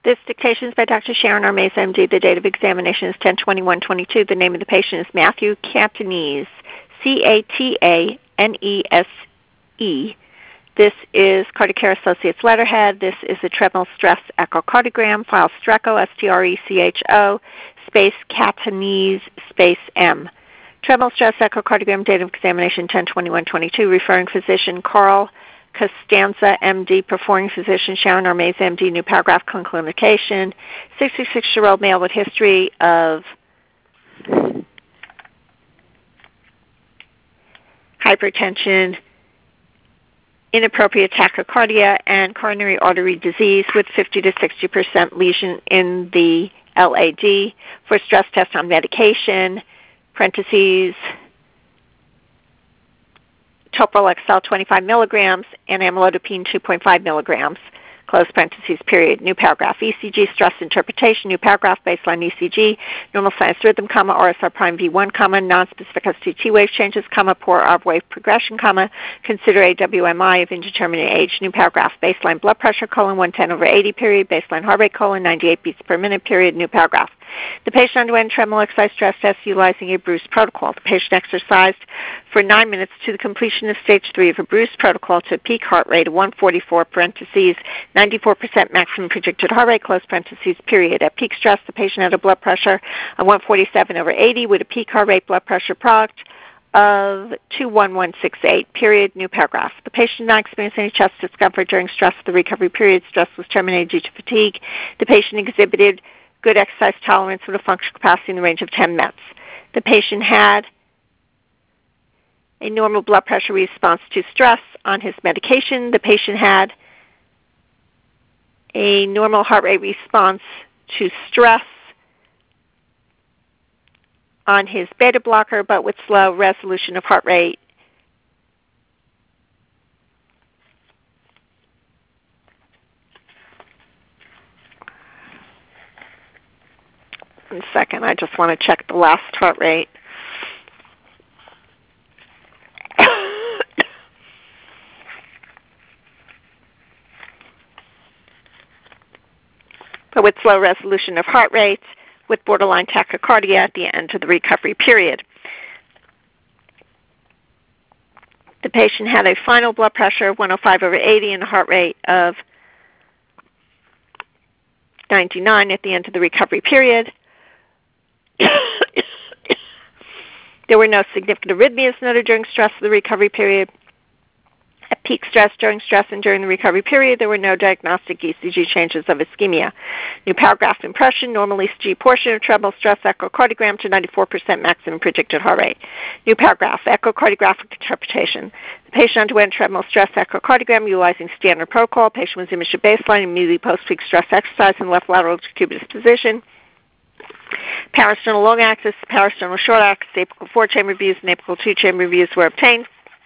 This dictation is by Dr. Sharon R. Mays, MD. The date of examination is 10/21/22. The name of the patient is Matthew Catanese, Catanese. This is Cardiac Care Associates letterhead. This is a treadmill stress echocardiogram. File Strecho, STRECHO, space Catanese, space M. Treadmill stress echocardiogram, date of examination 10/21/22. Referring physician Carl Costanza, MD. Performing physician Sharon R. Mays, MD. New paragraph, clinical indication. 66-year-old male with history of hypertension, inappropriate tachycardia, and coronary artery disease with 50 to 60% lesion in the LAD. For stress test on medication, parentheses, Toprol XL 25 milligrams and amlodipine 2.5 milligrams, close parentheses, period. New paragraph, ECG stress interpretation, new paragraph, baseline ECG, normal sinus rhythm, comma, RSR prime V1, comma, nonspecific ST wave changes, comma, poor ARB wave progression, comma, consider AWMI of indeterminate age, new paragraph, baseline blood pressure, colon 110/80, period, baseline heart rate, colon 98 beats per minute, period, new paragraph. The patient underwent treadmill exercise stress test utilizing a Bruce protocol. The patient exercised for 9 minutes to the completion of stage 3 of a Bruce protocol to a peak heart rate of 144, parentheses, 94% maximum predicted heart rate, close parentheses, period. At peak stress, the patient had a blood pressure of 147/80 with a peak heart rate blood pressure product of 21168, period, new paragraph. The patient did not experience any chest discomfort during stress of the recovery period. Stress was terminated due to fatigue. The patient exhibited good exercise tolerance with a functional capacity in the range of 10 METs. The patient had a normal blood pressure response to stress on his medication. The patient had a normal heart rate response to stress on his beta blocker, but with slow resolution of heart rate. One second, I just want to check the last heart rate. But with slow resolution of heart rate, with borderline tachycardia at the end of the recovery period. The patient had a final blood pressure of 105/80 and a heart rate of 99 at the end of the recovery period. There were no significant arrhythmias noted during stress of the recovery period. At peak stress, during stress, and during the recovery period, there were no diagnostic ECG changes of ischemia. New paragraph, impression, normal ECG portion of treadmill stress echocardiogram to 94% maximum predicted heart rate. New paragraph, echocardiographic interpretation. The patient underwent treadmill stress echocardiogram utilizing standard protocol. Patient was imaged at baseline immediately post-peak stress exercise in left lateral decubitus position. Parasternal long axis, parasternal short axis, apical 4-chamber views, and apical 2-chamber views were obtained.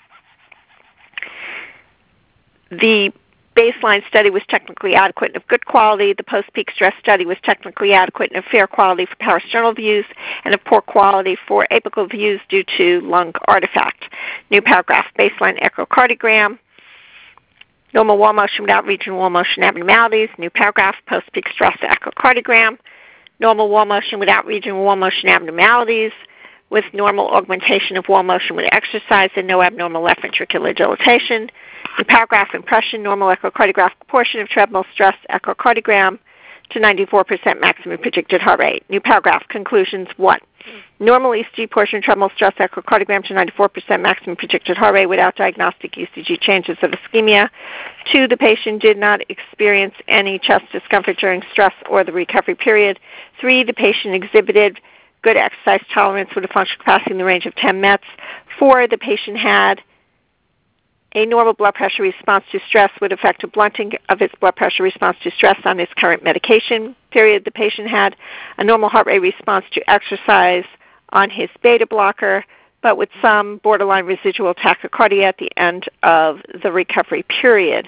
The baseline study was technically adequate and of good quality. The post-peak stress study was technically adequate and of fair quality for parasternal views and of poor quality for apical views due to lung artifact. New paragraph, baseline echocardiogram. Normal wall motion without regional wall motion abnormalities. New paragraph, post-peak stress echocardiogram. Normal wall motion without regional wall motion abnormalities with normal augmentation of wall motion with exercise and no abnormal left ventricular dilatation. New paragraph, impression, normal echocardiographic portion of treadmill stress echocardiogram to 94% maximum predicted heart rate. New paragraph, conclusions, 1. Normal ECG portion of treadmill stress echocardiogram to 94% maximum predicted heart rate without diagnostic ECG changes of ischemia. 2, the patient did not experience any chest discomfort during stress or the recovery period. 3, the patient exhibited good exercise tolerance with a functional capacity in the range of 10 METs. 4, the patient had a normal blood pressure response to stress with effective blunting of its blood pressure response to stress on its current medication. Period. The patient had a normal heart rate response to exercise on his beta blocker, but with some borderline residual tachycardia at the end of the recovery period.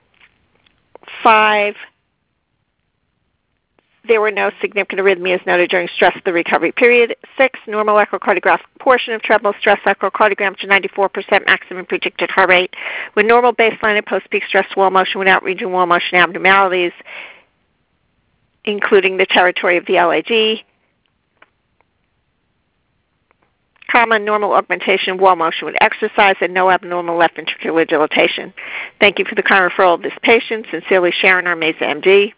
5, there were no significant arrhythmias noted during stress of the recovery period. 6, normal echocardiographic portion of treadmill stress echocardiogram to 94% maximum predicted heart rate with normal baseline and post-peak stress wall motion without regional wall motion abnormalities. including the territory of the LAD, normal augmentation, wall motion with exercise, and no abnormal left ventricular dilatation. Thank you for the kind referral of this patient. Sincerely, Sharon Armeza, MD.